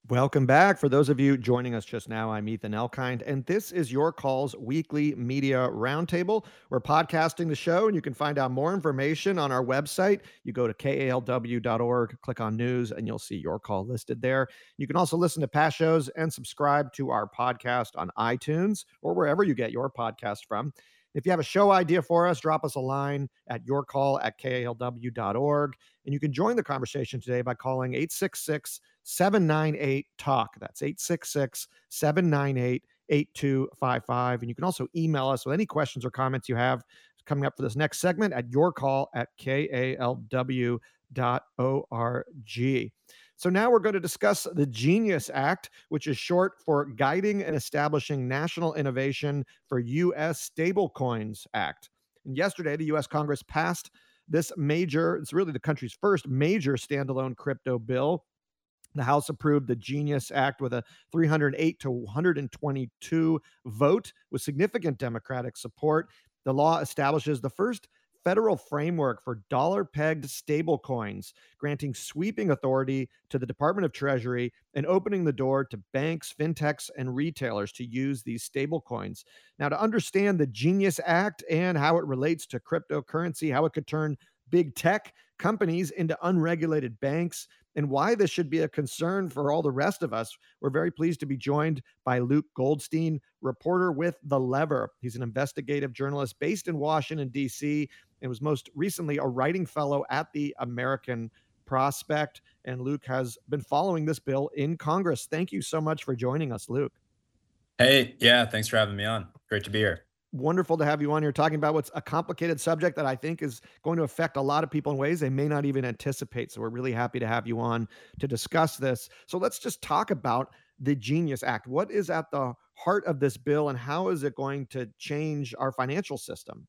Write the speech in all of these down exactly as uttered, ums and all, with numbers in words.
Welcome back. For those of you joining us just now, I'm Ethan Elkind, and this is Your Call's weekly media roundtable. We're podcasting the show, and you can find out more information on our website. You go to K A L W dot org, click on news, and you'll see Your Call listed there. You can also listen to past shows and subscribe to our podcast on iTunes or wherever you get your podcast from. If you have a show idea for us, drop us a line at yourcall at K A L W dot org. And you can join the conversation today by calling eight six six, seven nine eight, talk. That's eight six six, seven nine eight, eight two five five. And you can also email us with any questions or comments you have coming up for this next segment at yourcall at K A L W dot org. So now we're going to discuss the GENIUS Act, which is short for Guiding and Establishing National Innovation for U S Stablecoins Act. And yesterday, the U S Congress passed this major, it's really the country's first major standalone crypto bill. The House approved the GENIUS Act with a three hundred eight to one hundred twenty-two vote with significant Democratic support. The law establishes the first federal framework for dollar-pegged stablecoins, granting sweeping authority to the Department of Treasury and opening the door to banks, fintechs, and retailers to use these stablecoins. Now, to understand the GENIUS Act and how it relates to cryptocurrency, how it could turn big tech companies into unregulated banks, and why this should be a concern for all the rest of us, we're very pleased to be joined by Luke Goldstein, reporter with The Lever. He's an investigative journalist based in Washington, D C, and was most recently a writing fellow at the American Prospect. And Luke has been following this bill in Congress. Thank you so much for joining us, Luke. Hey, yeah, thanks for having me on. Great to be here. Wonderful to have you on here talking about what's a complicated subject that I think is going to affect a lot of people in ways they may not even anticipate. So we're really happy to have you on to discuss this. So let's just talk about the GENIUS Act. What is at the heart of this bill, and how is it going to change our financial system?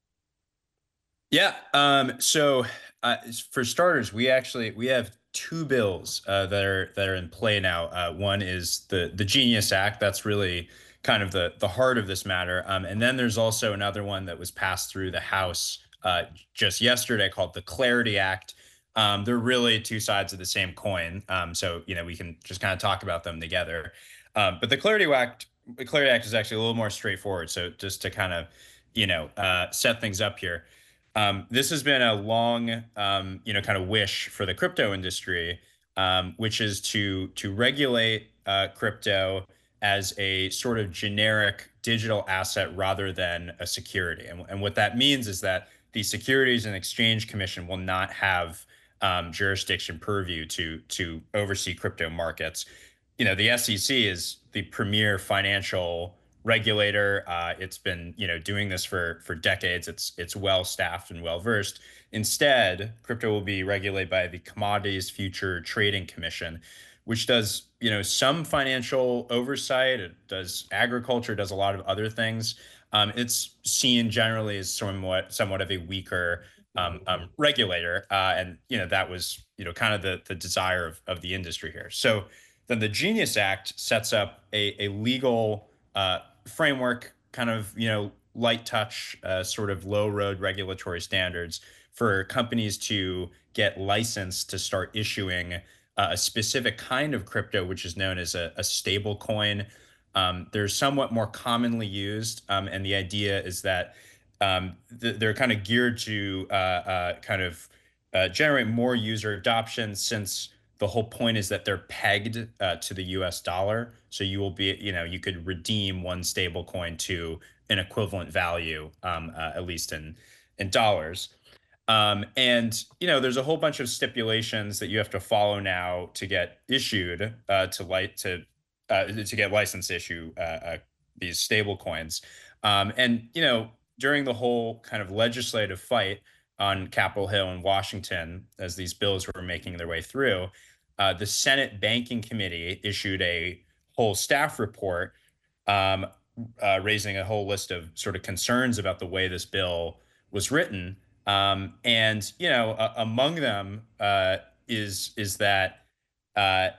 Yeah, um, so uh, for starters, we actually we have two bills uh, that are that are in play now. Uh, one is the the GENIUS Act. That's really kind of the the heart of this matter. Um, and then there's also another one that was passed through the House uh, just yesterday called the Clarity Act. Um, they're really two sides of the same coin. Um, so you know we can just kind of talk about them together. Um, but the Clarity Act, the Clarity Act is actually a little more straightforward. So just to kind of you know uh, set things up here. Um, this has been a long, um, you know, kind of wish for the crypto industry, um, which is to to regulate uh, crypto as a sort of generic digital asset rather than a security. And, and what that means is that the Securities and Exchange Commission will not have um, jurisdiction purview to to oversee crypto markets. You know, the S E C is the premier financial regulator. Uh, it's been, you know, doing this for for decades. It's it's well staffed and well versed. Instead, crypto will be regulated by the Commodities Future Trading Commission, which does, you know, some financial oversight. It does agriculture, does a lot of other things. Um, it's seen generally as somewhat somewhat of a weaker um, um, regulator, uh, and you know that was you know kind of the the desire of of the industry here. So then the GENIUS Act sets up a a legal uh, framework, kind of, you know, light touch, uh, sort of low road regulatory standards for companies to get licensed to start issuing uh, a specific kind of crypto, which is known as a, a stable coin. Um, they're somewhat more commonly used. Um, and the idea is that um, th- they're kind of geared to uh, uh, kind of uh, generate more user adoption, since the whole point is that they're pegged uh, to the U S dollar. So you will be, you know, you could redeem one stable coin to an equivalent value, um, uh, at least in in dollars. Um, and you know, there's a whole bunch of stipulations that you have to follow now to get issued uh, to light to uh, to get license issue uh, uh, these stable coins. Um, and you know, during the whole kind of legislative fight on Capitol Hill in Washington, as these bills were making their way through, uh, the Senate Banking Committee issued a whole staff report, um, uh, raising a whole list of sort of concerns about the way this bill was written. Um, and you know, uh, among them uh, is is that uh,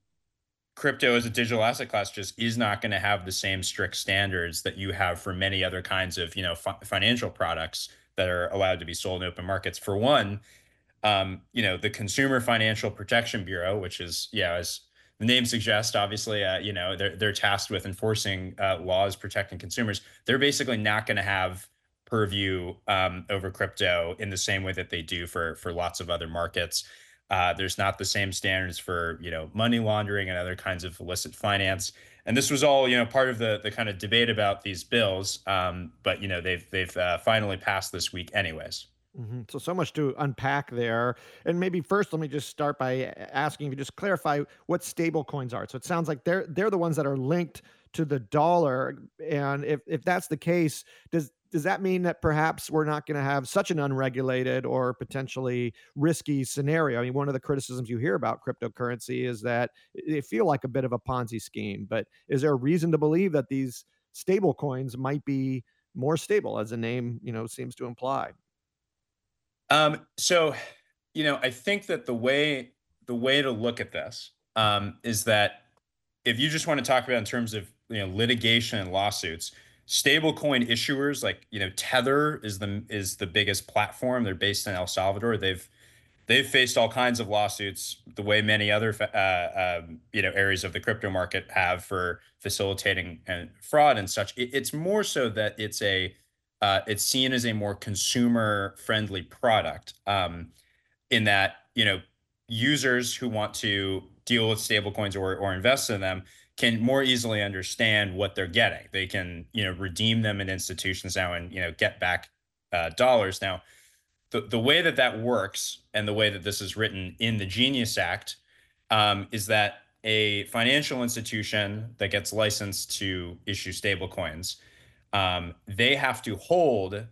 crypto as a digital asset class just is not going to have the same strict standards that you have for many other kinds of, you know, fi- financial products that are allowed to be sold in open markets. For one, um, you know, the Consumer Financial Protection Bureau, which is, yeah, as the name suggests, obviously, uh, you know, they're they're tasked with enforcing uh, laws protecting consumers. They're basically not going to have purview um, over crypto in the same way that they do for for lots of other markets. Uh, there's not the same standards for you know money laundering and other kinds of illicit finance. And this was all you know part of the the kind of debate about these bills. Um, but you know they've they've uh, finally passed this week, anyways. Mhm. So, so much to unpack there. And maybe first, let me just start by a- asking if you just clarify what stable coins are. So it sounds like they're they're the ones that are linked to the dollar. And if if that's the case, does does that mean that perhaps we're not going to have such an unregulated or potentially risky scenario? I mean, one of the criticisms you hear about cryptocurrency is that they feel like a bit of a Ponzi scheme. But is there a reason to believe that these stable coins might be more stable, as the name you know seems to imply? Um, so, you know, I think that the way the way to look at this um, is that if you just want to talk about in terms of you know litigation and lawsuits, stablecoin issuers like you know Tether is the is the biggest platform. They're based in El Salvador. They've they've faced all kinds of lawsuits, the way many other uh, um, you know areas of the crypto market have for facilitating and fraud and such. It, it's more so that it's a uh, it's seen as a more consumer friendly product. Um, in that you know users who want to deal with stablecoins or or invest in them can more easily understand what they're getting. They can you know redeem them in institutions now and you know get back uh, dollars. Now, the the way that that works and the way that this is written in the Genius Act um, is that a financial institution that gets licensed to issue stablecoins, um, they have to hold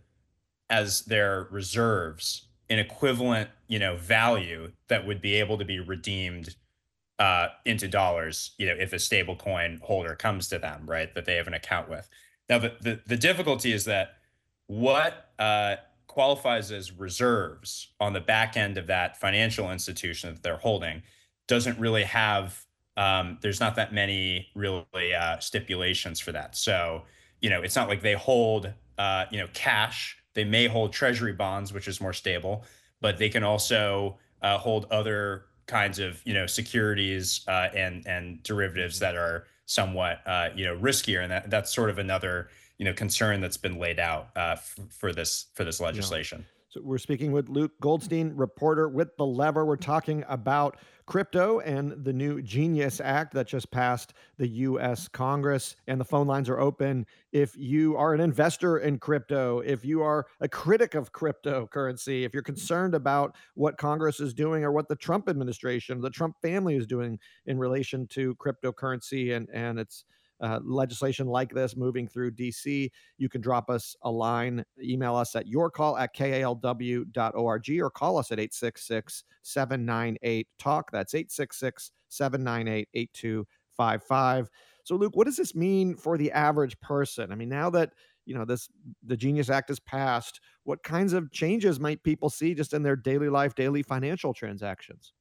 as their reserves an equivalent, you know, value that would be able to be redeemed uh, into dollars, you know, if a stable coin holder comes to them, right, that they have an account with. Now, the the, the difficulty is that what uh, qualifies as reserves on the back end of that financial institution that they're holding doesn't really have. Um, there's not that many really uh, stipulations for that. So, you know, it's not like they hold, uh, you know, cash. They may hold treasury bonds, which is more stable, but they can also uh, hold other kinds of you know securities uh, and and derivatives Mhm. that are somewhat uh, you know riskier, and that that's sort of another you know concern that's been laid out uh, f- for this for this Yeah. legislation. So we're speaking with Luke Goldstein, reporter with The Lever. We're talking about crypto and the new Genius Act that just passed the U S Congress. And the phone lines are open. If you are an investor in crypto, if you are a critic of cryptocurrency, if you're concerned about what Congress is doing or what the Trump administration, the Trump family is doing in relation to cryptocurrency and, and its uh, legislation like this moving through D C, you can drop us a line, email us at yourcall at K A L W dot org or call us at eight six six, seven nine eight, talk. That's eight six six, seven nine eight, eight two five five. So, Luke, what does this mean for the average person? I mean, now that you know this the Genius Act is passed, what kinds of changes might people see just in their daily life, daily financial transactions?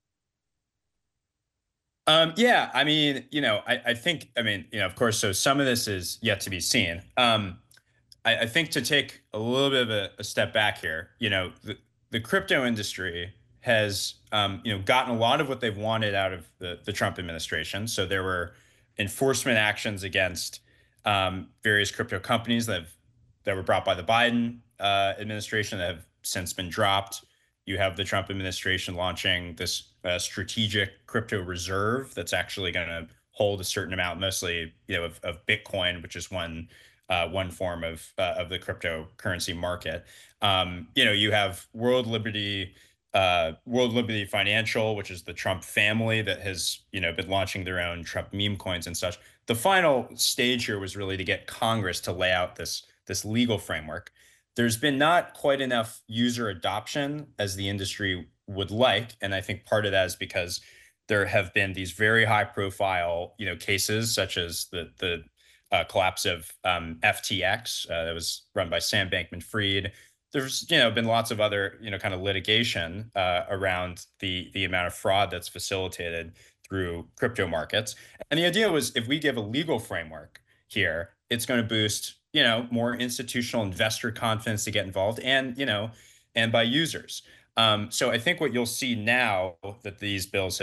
Um, yeah, I mean, you know, I, I think, I mean, you know, of course, so some of this is yet to be seen. Um, I, I think to take a little bit of a, a step back here, you know, the, the crypto industry has, um, you know, gotten a lot of what they've wanted out of the, the Trump administration. So there were enforcement actions against um, various crypto companies that have, that were brought by the Biden uh, administration that have since been dropped. You have the Trump administration launching this uh, strategic crypto reserve that's actually going to hold a certain amount, mostly you know of, of Bitcoin, which is one uh, one form of uh, of the cryptocurrency market. Um, you know, you have World Liberty, uh, World Liberty Financial, which is the Trump family that has you know been launching their own Trump meme coins and such. The final stage here was really to get Congress to lay out this this legal framework. There's been not quite enough user adoption as the industry would like, and I think part of that is because there have been these very high profile you know cases such as the the uh, collapse of um, F T X uh, that was run by Sam Bankman-Fried. There's you know been lots of other you know kind of litigation uh, around the the amount of fraud that's facilitated through crypto markets. And the idea was if we give a legal framework here, it's going to boost you know more institutional investor confidence to get involved, and you know and by users. Um, so I think what you'll see now that these bills have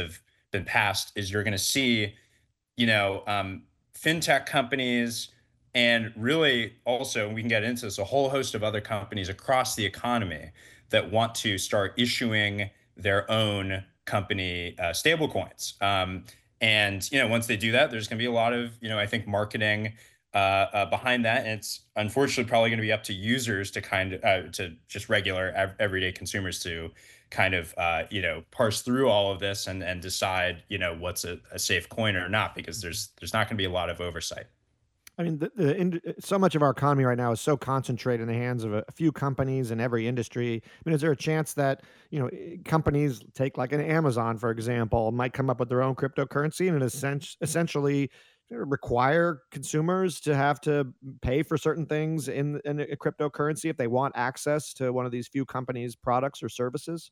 been passed, is you're going to see, you know, um, fintech companies, and really also we can get into this, a whole host of other companies across the economy that want to start issuing their own company uh, stable coins. Um, and you know, once they do that, there's going to be a lot of, you know, I think marketing uh, uh, behind that, and it's unfortunately probably going to be up to users to kind of uh, to just regular ev- everyday consumers to kind of uh, you know, parse through all of this and and decide, you know, what's a, a safe coin or not, because there's there's not going to be a lot of oversight. I mean, the, the ind- so much of our economy right now is so concentrated in the hands of a, a few companies in every industry. I mean, is there a chance that, you know, eh, companies take like an Amazon, for example, might come up with their own cryptocurrency and essen- essentially require consumers to have to pay for certain things in, in a cryptocurrency if they want access to one of these few companies' products or services?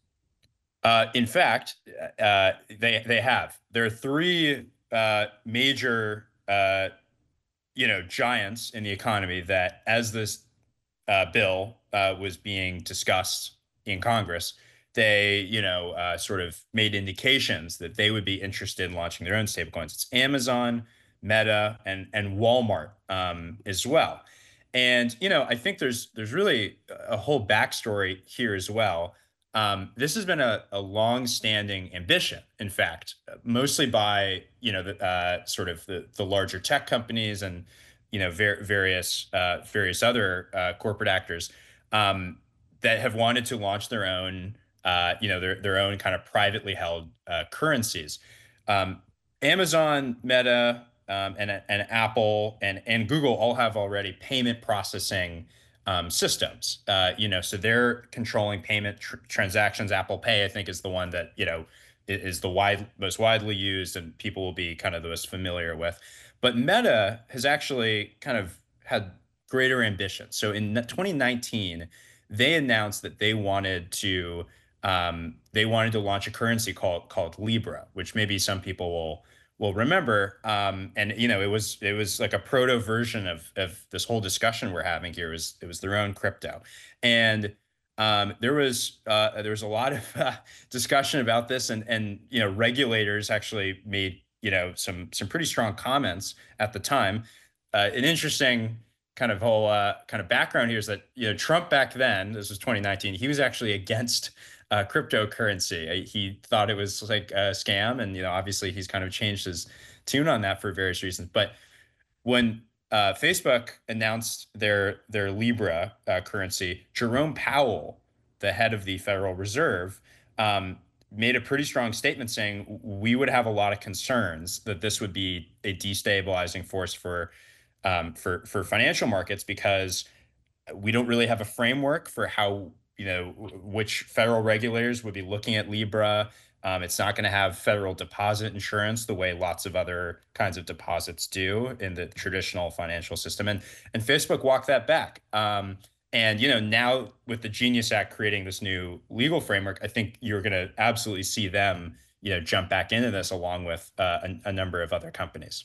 Uh, in fact, uh, they they have. There are three uh, major uh, you know, giants in the economy that, as this uh, bill uh, was being discussed in Congress, they, you know, uh, sort of made indications that they would be interested in launching their own stablecoins. It's Amazon, Meta, and and Walmart um, as well. And you know, I think there's there's really a whole backstory here as well. Um, this has been a, a long-standing ambition, in fact, mostly by, you know, the uh, sort of the the larger tech companies and, you know, ver- various uh, various other uh, corporate actors um, that have wanted to launch their own, uh, you know, their their own kind of privately held uh, currencies. Um, Amazon, Meta, um, and and Apple and and Google all have already payment processing um, systems. Uh, you know, so they're controlling payment tr- transactions. Apple Pay, I think, is the one that, you know, i- is the wide most widely used and people will be kind of the most familiar with. But Meta has actually kind of had greater ambition. So in twenty nineteen, they announced that they wanted to um, they wanted to launch a currency called called Libra, which maybe some people will will remember. Um, and you know, it was it was like a proto version of of this whole discussion we're having here. It was it was their own crypto, and um, there was uh, there was a lot of uh, discussion about this, and and you know, regulators actually made, you know, some some pretty strong comments at the time. Uh, an interesting kind of whole uh, kind of background here is that, you know, Trump back then, this was twenty nineteen, he was actually against uh, cryptocurrency. Uh, He thought it was like a scam, and you know, obviously he's kind of changed his tune on that for various reasons. But when uh, Facebook announced their their Libra uh, currency, Jerome Powell, the head of the Federal Reserve, um, made a pretty strong statement saying we would have a lot of concerns that this would be a destabilizing force for um, for for financial markets, because we don't really have a framework for how, you know, which federal regulators would be looking at Libra. Um, it's not going to have federal deposit insurance the way lots of other kinds of deposits do in the traditional financial system, and and Facebook walked that back. Um, and you know, now with the Genius Act creating this new legal framework, I think you're going to absolutely see them, you know, jump back into this along with uh, a, a number of other companies.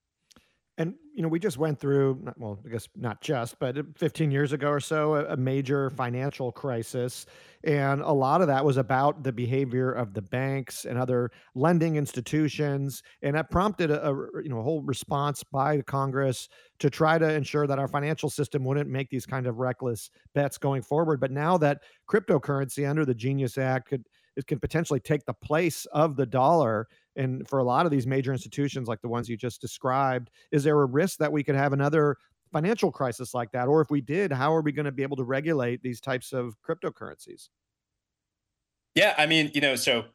And you know, we just went through, not- well, I guess not just, but fifteen years ago or so, a, a major financial crisis, and a lot of that was about the behavior of the banks and other lending institutions, and that prompted a, a you know, a whole response by Congress to try to ensure that our financial system wouldn't make these kind of reckless bets going forward. But now that cryptocurrency under the Genius Act could it can potentially take the place of the dollar, and for a lot of these major institutions like the ones you just described, is there a risk that we could have another financial crisis like that? Or if we did, how are we going to be able to regulate these types of cryptocurrencies? Yeah, I mean, you know, so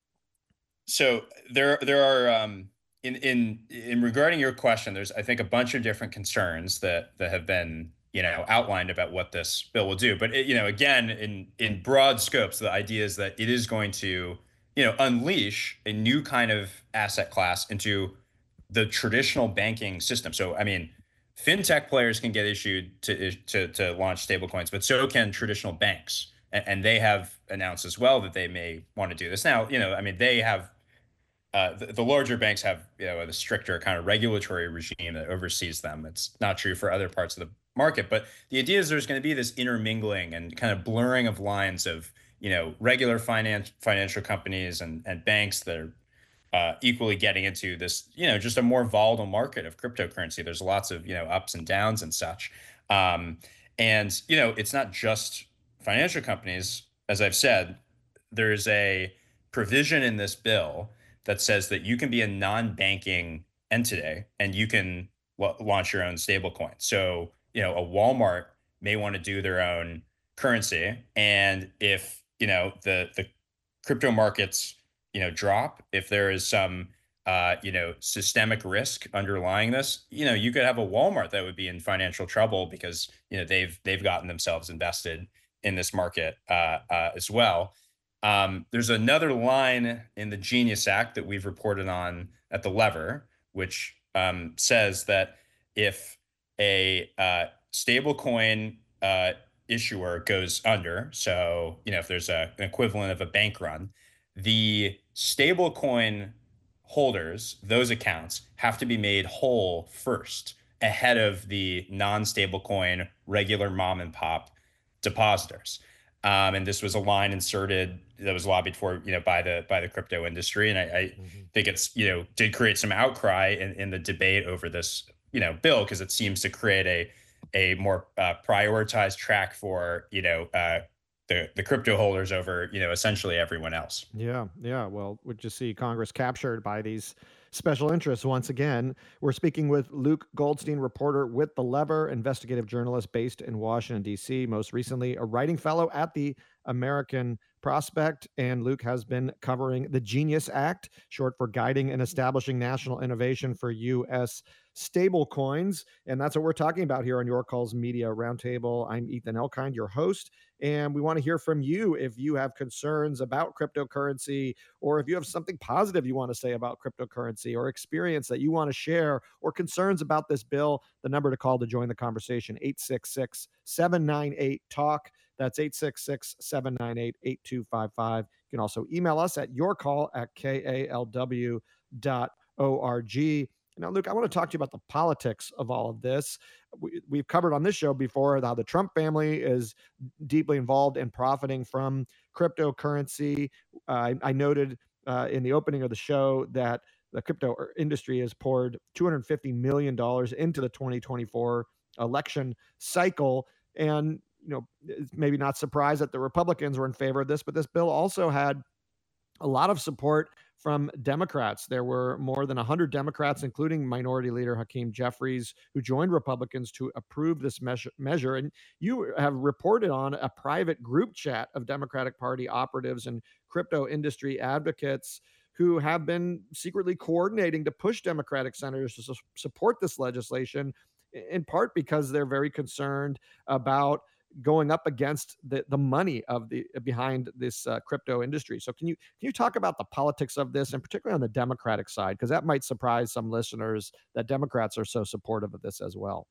So there there are um in in in regarding your question, there's, I think, a bunch of different concerns that that have been, you know, outlined about what this bill will do. But it, you know, again, in in broad scopes, the idea is that it is going to, you know, unleash a new kind of asset class into the traditional banking system. So I mean, fintech players can get issued to to to launch stablecoins, but so can traditional banks. And, and they have announced as well that they may want to do this. Now, you know, I mean, they have uh, the, the larger banks have, you know, the stricter kind of regulatory regime that oversees them. It's not true for other parts of the market, but the idea is there's going to be this intermingling and kind of blurring of lines of, you know, regular finance financial companies and and banks that are uh, equally getting into this, you know, just a more volatile market of cryptocurrency. There's lots of, you know, ups and downs and such. Um, and, you know, it's not just financial companies. As I've said, there's a provision in this bill that says that you can be a non-banking entity and you can l- launch your own stablecoin. So, you know, a Walmart may want to do their own currency, and if you know the the crypto markets, you know, drop, if there is some uh, you know, systemic risk underlying this, you know, you could have a Walmart that would be in financial trouble because you know they've they've gotten themselves invested in this market uh, uh, as well. Um, there's another line in the Genius Act that we've reported on at the Lever, which um, says that if a uh, stablecoin uh, issuer goes under, so you know if there's a, an equivalent of a bank run, the stablecoin holders, those accounts have to be made whole first ahead of the non-stablecoin regular mom and pop depositors. Um, and this was a line inserted that was lobbied for, you know, by the by the crypto industry, and I, I Mhm. think it's, you know, did create some outcry in, in the debate over this, you know, bill because it seems to create a a more uh, prioritized track for, you know, uh, the the crypto holders over, you know, essentially everyone else. Yeah, yeah. Well, we just see Congress captured by these special interests once again. We're speaking with Luke Goldstein, reporter with The Lever, investigative journalist based in Washington, D C, most recently a writing fellow at the American Prospect. And Luke has been covering the Genius Act, short for Guiding and Establishing National Innovation for U S Stablecoins. And that's what we're talking about here on Your Calls Media Roundtable. I'm Ethan Elkind, your host. And we want to hear from you if you have concerns about cryptocurrency, or if you have something positive you want to say about cryptocurrency, or experience that you want to share, or concerns about this bill. The number to call to join the conversation: eight six six, seven nine eight, talk. That's eight six six, seven nine eight, eight two five five. You can also email us at yourcall at kalw dot org. Now, Luke, I want to talk to you about the politics of all of this. We, we've covered on this show before how the Trump family is deeply involved in profiting from cryptocurrency. Uh, I, I noted uh, in the opening of the show that the crypto er, industry has poured two hundred fifty million dollars into the twenty twenty-four election cycle. And, you know, it's maybe not surprised that the Republicans were in favor of this, but this bill also had a lot of support from Democrats. There were more than one hundred Democrats, including Minority Leader Hakeem Jeffries, who joined Republicans to approve this measure. And you have reported on a private group chat of Democratic Party operatives and crypto industry advocates who have been secretly coordinating to push Democratic senators to su- support this legislation, in part because they're very concerned about going up against the the money of the behind this uh, crypto industry. So can you can you talk about the politics of this, and particularly on the Democratic side, because that might surprise some listeners that Democrats are so supportive of this as well.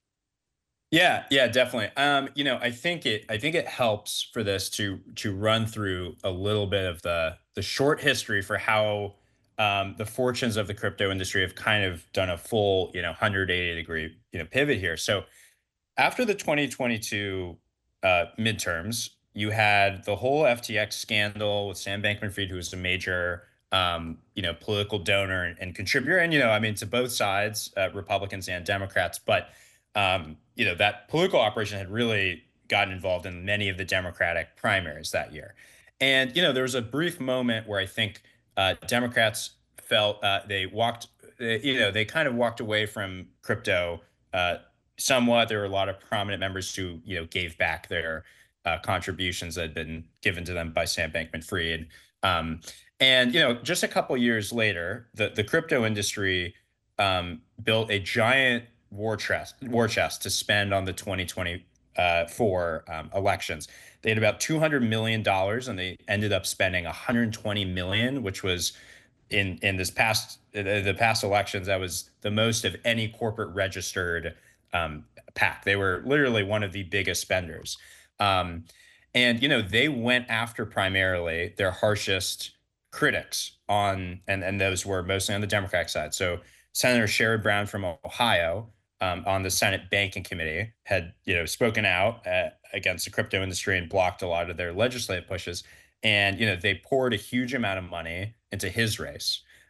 Yeah, yeah, definitely. Um, you know, I think it I think it helps for this to to run through a little bit of the the short history for how um, the fortunes of the crypto industry have kind of done a full, you know, one hundred eighty degree, you know, pivot here. So after the twenty twenty-two uh, midterms, you had the whole F T X scandal with Sam Bankman-Fried, who was a major, um, you know, political donor and, and contributor, and you know, I mean, to both sides, uh, Republicans and Democrats. But um, you know, that political operation had really gotten involved in many of the Democratic primaries that year. And you know, there was a brief moment where I think uh, Democrats felt uh, they walked, uh, you know, they kind of walked away from crypto uh, somewhat. There were a lot of prominent members who, you know, gave back their uh, contributions that had been given to them by Sam Bankman-Fried. Um, and you know, just a couple years later, the the crypto industry um, built a giant war chest war chest to spend on the twenty twenty-four um, elections. They had about two hundred million dollars, and they ended up spending one hundred twenty million dollars, which was in in this past the, the past elections, that was the most of any corporate registered um, PAC. They were literally one of the biggest spenders. Um, and, you know, they went after primarily their harshest critics on, and, and those were mostly on the Democratic side. So Senator Sherrod Brown from Ohio um, on the Senate Banking Committee had, you know, spoken out uh, against the crypto industry and blocked a lot of their legislative pushes. And, you know, they poured a huge amount of money into his race.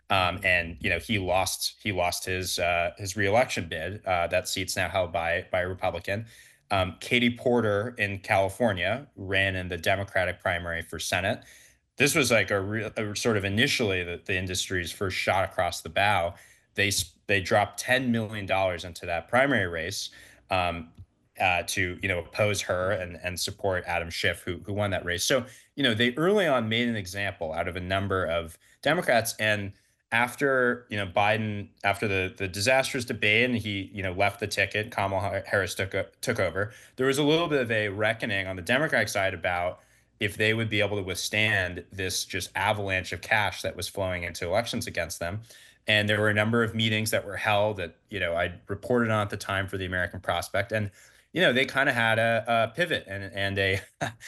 Um, and you know he lost he lost his uh, his reelection bid. Uh, that seat's now held by by a Republican. Um, Katie Porter in California ran in the Democratic primary for Senate. This was like a, re- a sort of initially the, the industry's first shot across the bow. They they dropped ten million dollars into that primary race um, uh, to you know oppose her and and support Adam Schiff, who who won that race. So you know they early on made an example out of a number of Democrats. And after you know Biden, after the the disastrous debate, and he you know left the ticket, Kamala Harris took took over. There was a little bit of a reckoning on the Democratic side about if they would be able to withstand this just avalanche of cash that was flowing into elections against them. And there were a number of meetings that were held that you know I reported on at the time for the American Prospect, and you know they kind of had a, a pivot and and a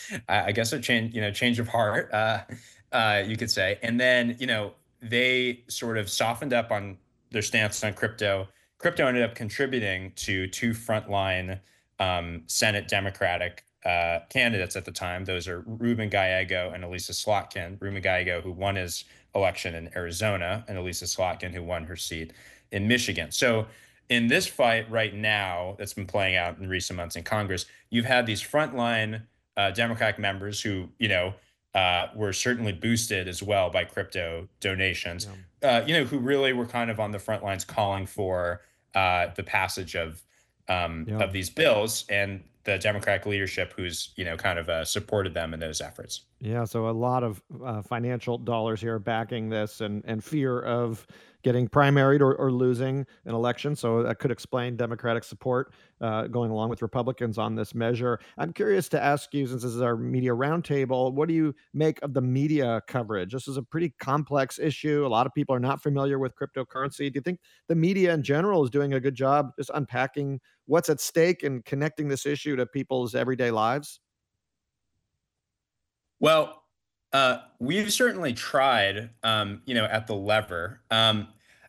I guess a change you know change of heart, uh, uh, you could say, and then you know they sort of softened up on their stance on crypto. Crypto ended up contributing to two frontline um, Senate Democratic uh, candidates at the time. Those are Ruben Gallego and Elisa Slotkin. Ruben Gallego, who won his election in Arizona, and Elisa Slotkin, who won her seat in Michigan. So in this fight right now that's been playing out in recent months in Congress, you've had these frontline uh, Democratic members who, you know, uh, were certainly boosted as well by crypto donations, yeah. uh, you know, who really were kind of on the front lines calling for uh, the passage of um, yeah. of these bills, and the Democratic leadership who's, you know, kind of uh, supported them in those efforts. Yeah, so a lot of uh, financial dollars here backing this, and, and fear of getting primaried or, or losing an election. So that could explain Democratic support uh, going along with Republicans on this measure. I'm curious to ask you, since this is our media roundtable, what do you make of the media coverage? This is a pretty complex issue. A lot of people are not familiar with cryptocurrency. Do you think the media in general is doing a good job just unpacking what's at stake and connecting this issue to people's everyday lives? Well, uh, we've certainly tried, um, you know, at the lever. Um,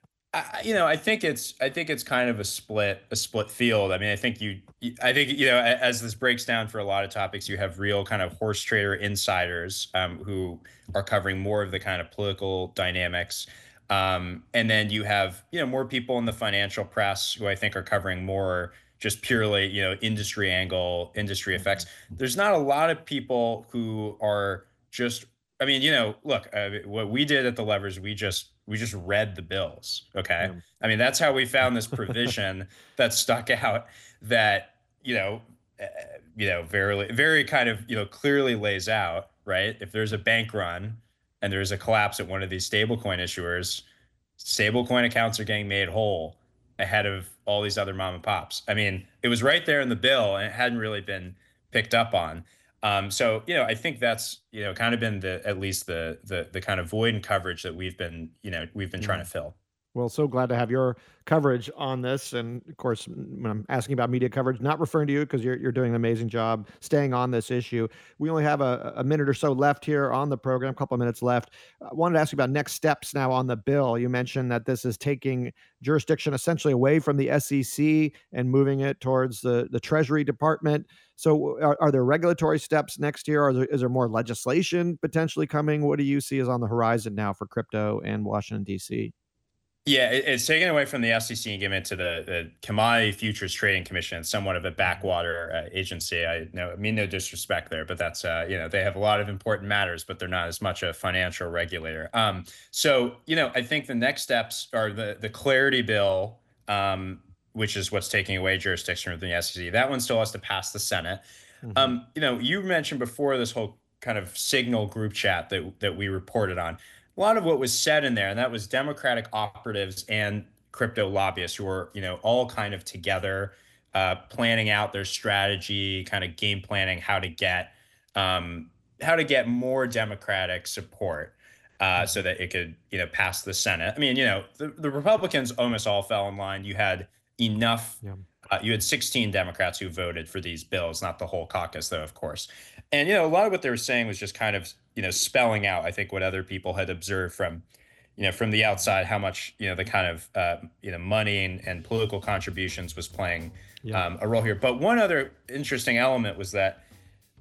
I, you know, I think it's, I think it's kind of a split, a split field. I mean, I think you, I think you know, as this breaks down for a lot of topics, you have real kind of horse trader insiders um, who are covering more of the kind of political dynamics, um, and then you have, you know, more people in the financial press who I think are covering more just purely, you know, industry angle, industry effects. There's not a lot of people who are just, I mean, you know, look, uh, what we did at the levers, we just, we just read the bills. Okay. Yeah. I mean, that's how we found this provision that stuck out that, you know, uh, you know, very, very kind of, you know, clearly lays out, right? If there's a bank run and there's a collapse at one of these stablecoin issuers, stablecoin accounts are getting made whole ahead of all these other mom and pops. I mean, it was right there in the bill and it hadn't really been picked up on. Um, so, you know, I think that's, you know, kind of been the, at least the, the, the kind of void in coverage that we've been, you know, we've been yeah. trying to fill. Well, so glad to have your coverage on this. And of course, when I'm asking about media coverage, not referring to you because you're, you're doing an amazing job staying on this issue. We only have a, a minute or so left here on the program, a couple of minutes left. I wanted to ask you about next steps now on the bill. You mentioned that this is taking jurisdiction essentially away from the S E C and moving it towards the, the Treasury Department. So are, are there regulatory steps next year? Or there, is there more legislation potentially coming? What do you see is on the horizon now for crypto and Washington, D C? Yeah, it, it's taken away from the S E C and given it to the, the Commodity Futures Trading Commission, somewhat of a backwater uh, agency. I know, I mean no disrespect there, but that's uh, you know they have a lot of important matters, but they're not as much a financial regulator. Um, so you know, I think the next steps are the the Clarity Bill, um, which is what's taking away jurisdiction from the S E C. That one still has to pass the Senate. Mm-hmm. Um, you know, you mentioned before this whole kind of Signal group chat that that we reported on. A lot of what was said in there, and that was Democratic operatives and crypto lobbyists who were, you know, all kind of together, uh, planning out their strategy, kind of game planning how to get um, how to get more Democratic support uh, so that it could, you know, pass the Senate. I mean, you know, the, the Republicans almost all fell in line. You had enough. Yeah. Uh, you had sixteen Democrats who voted for these bills, not the whole caucus, though, of course. And, you know, a lot of what they were saying was just kind of, you know, spelling out, I think, what other people had observed from, you know, from the outside, how much, you know, the kind of, uh, you know, money and, and political contributions was playing yeah. um, a role here. But one other interesting element was that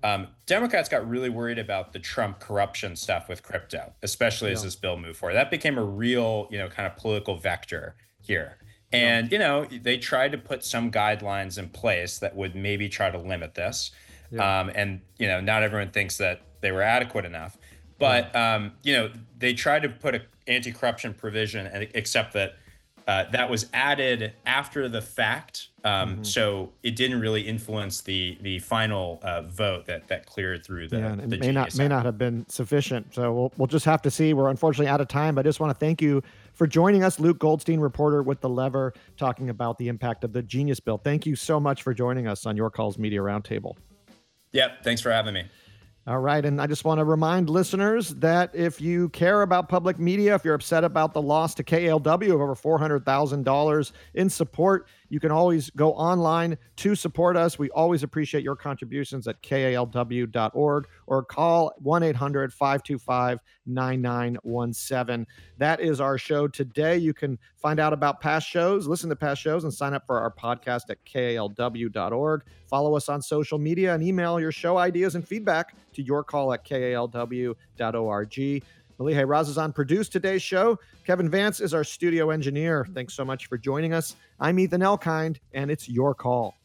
Um, Democrats got really worried about the Trump corruption stuff with crypto, especially as Yeah. this bill moved forward. That became a real, you know, kind of political vector here. Yeah. And, you know, they tried to put some guidelines in place that would maybe try to limit this. Yeah. Um, and, you know, not everyone thinks that they were adequate enough. But, um, you know, they tried to put an anti-corruption provision, and except that uh, that was added after the fact. Um, Mhm. So it didn't really influence the the final uh, vote that that cleared through the, Yeah, and the it may not Genius may Act. not have been sufficient. So we'll we'll just have to see. We're unfortunately out of time, but I just want to thank you for joining us, Luke Goldstein, reporter with The Lever, talking about the impact of the Genius Bill. Thank you so much for joining us on Your Calls Media Roundtable. Yep. Thanks for having me. All right. And I just want to remind listeners that if you care about public media, if you're upset about the loss to K A L W of over four hundred thousand dollars in support, you can always go online to support us. We always appreciate your contributions at K A L W dot org or call one eight hundred five two five nine nine one seven. That is our show today. You can find out about past shows, listen to past shows, and sign up for our podcast at K A L W dot org. Follow us on social media and email your show ideas and feedback to your call at K A L W dot org. Malihe Razazan produced today's show. Kevin Vance is our studio engineer. Thanks so much for joining us. I'm Ethan Elkind, and it's your call.